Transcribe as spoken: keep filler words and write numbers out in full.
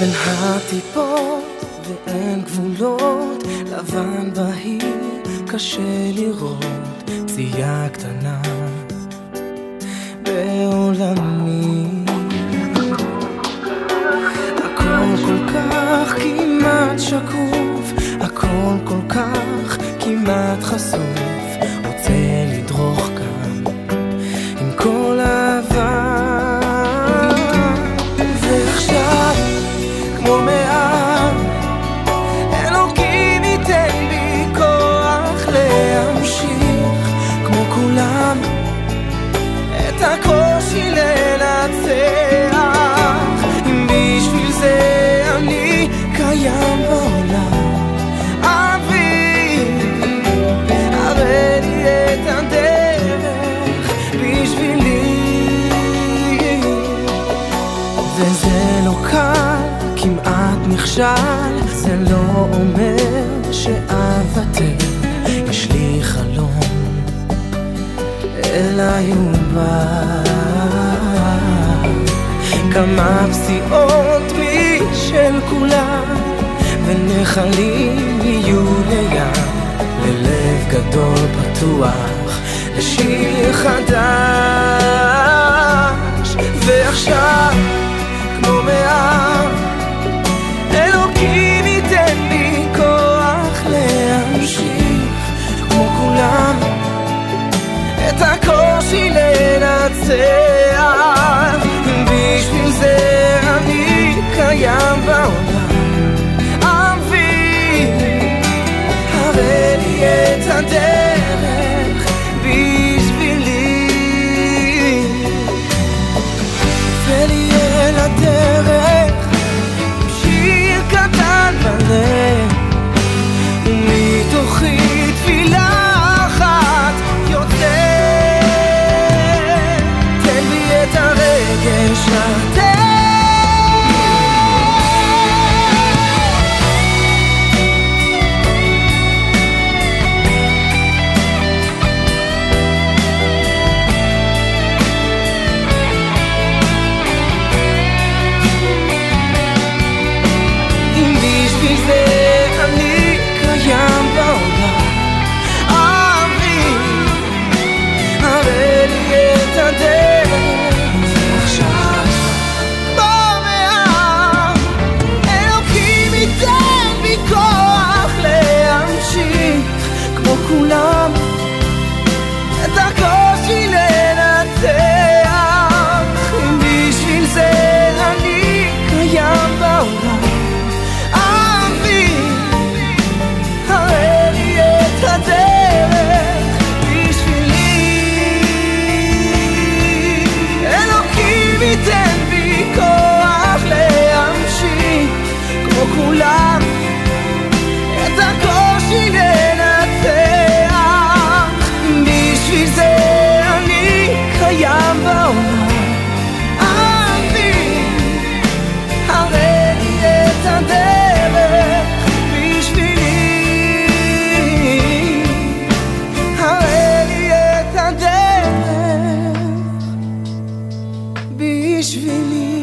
בין הטיפות ואין גבולות, לבן בהיר קשה לראות, פציעה קטנה בעולמי. הכל כל כך כמעט שקוף, הכל כל כך כמעט חשוף, רוצה לדרוך כאן עם כל אהבה. ועכשיו כמו מאב אלוקים ייתן בי כוח להמשיך כמו כולם את הקושי לנצח. אם בשביל זה אני קיים בעולם, אבי הרי לי את הדרך בשבילי. וזה לא קל, כמעט נכשל, זה לא אומר שאוותר. יש לי חלום אליי הוא בא, כמה פסיעות משל כולם, ונחלים יהיו לים, ללב גדול פתוח לשיר חדש. ועכשיו כמו מאב אלוקים ייתן לי כוח להמשיך כמו כולם את הקושי לנצח. בשביל זה אני קיים בעולם, אבי הרי לי את הדרך בשבילי. ולי אל הדרך עם שיר קטן בלב, ומתוכי תפילה אחת יוצא. תן לי את הרגש לתת, אם בשביל זה אני קיים בעולם, אבי הרי לי את הדרך. ועכשיו בוא מאב אלוקים ייתן בי כוח להמשיך כמו כולם את הקושי לנצח. אם בשביל זה אני קיים בעולם, אבי הרי לי את הדרך בשבילי. אלוקים ייתן בי כוח להמשיך כמו כולם את הקושי לנצח. בשביל זה אני קיים בעולם, אבי הרי לי את הדרך בשבילי. הרי לי את הדרך בשבילי.